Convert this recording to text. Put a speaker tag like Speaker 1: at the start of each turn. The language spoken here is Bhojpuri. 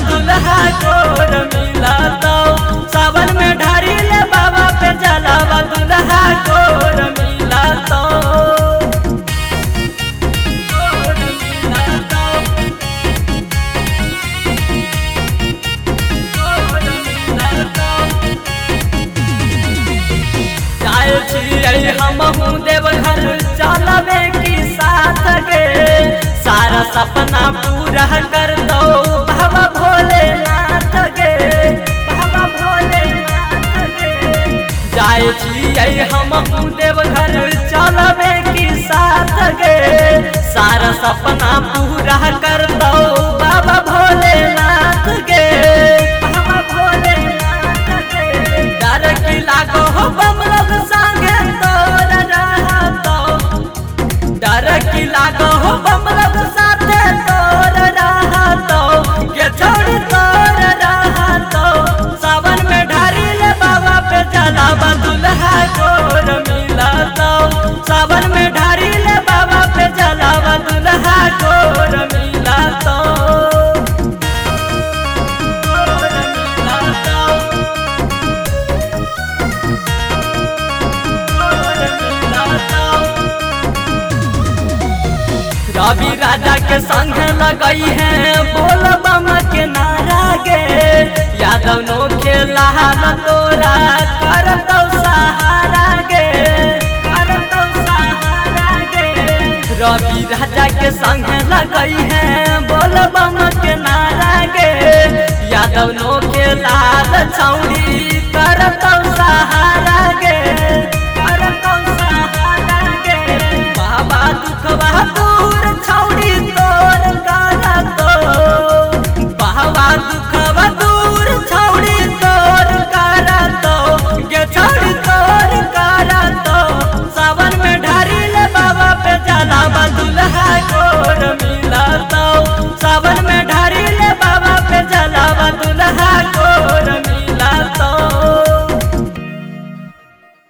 Speaker 1: दुल्हा गोर मिला तो सावन में ढारी ले बाबा पे जलावा दुल्हा गोर मिला तो हमहू देवघर चलबे की साथ गे सारा सपना पूरा कर दो बाबा भोलेनाथ गे बाबा भोलेनाथ गे जाए छियै हमहू देवघर चलबे की साथ गे सारा सपना पूरा कर दो बाबा भोलेनाथ गे बाबा भोलेनाथ गे डर की लागो हो बम लोग संगे तोर रहतो डर की लागो हो बम लोग साथे तोर रहतो के छोड़ तोर रहतो सावन में ढारी ले बाबा पे जलावा दुल्हा गोर मिला तो सावन में ढारी ले बाबा पे जलावा दुल्हा गोर मिला तो रवि राजा के संग लगई है बोल बम के नारा गे यादव नो खेला तोरा करतो सहारा गे करतो सहारा गे रवि राजा के संग लगई है बोल बम के नारा गे यादव नो खेला छौड़ी करतो सहारा गे करतो सहारा गे बाबा दुखवा दूर छौड़ी तोर गाना तो बाबा